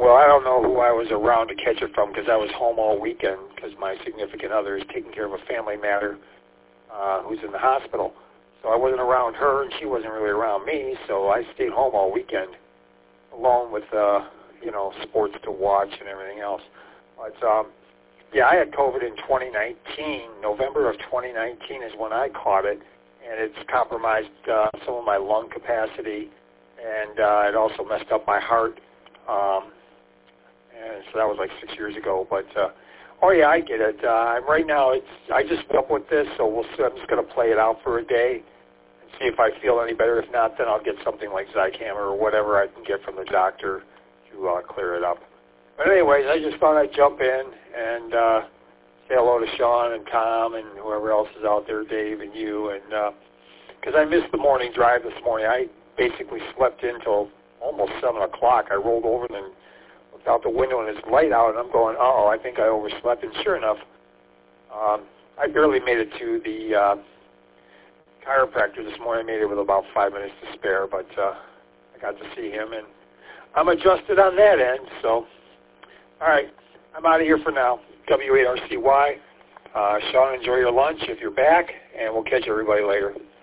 Well, I don't know who I was around to catch it from because I was home all weekend because my significant other is taking care of a family matter who's in the hospital. So I wasn't around her, and she wasn't really around me, so I stayed home all weekend alone with, sports to watch and everything else. But, yeah, I had COVID in 2019. November of 2019 is when I caught it, and it's compromised some of my lung capacity, and it also messed up my heart. And so that was like 6 years ago. But, oh, yeah, I get it. Right now, I just put up with this, so I'm just going to play it out for a day and see if I feel any better. If not, then I'll get something like Zicam or whatever I can get from the doctor to clear it up. But anyways, I just thought I'd jump in and say hello to Sean and Tom and whoever else is out there, Dave and you. And because I missed the morning drive this morning. I basically slept in till almost 7 o'clock. I rolled over and then looked out the window and it's light out, and I'm going, uh-oh, I think I overslept. And sure enough, I barely made it to the chiropractor this morning. I made it with about 5 minutes to spare, but I got to see him, and I'm adjusted on that end. So, all right, I'm out of here for now. W8RCY. Sean, enjoy your lunch if you're back, and we'll catch everybody later.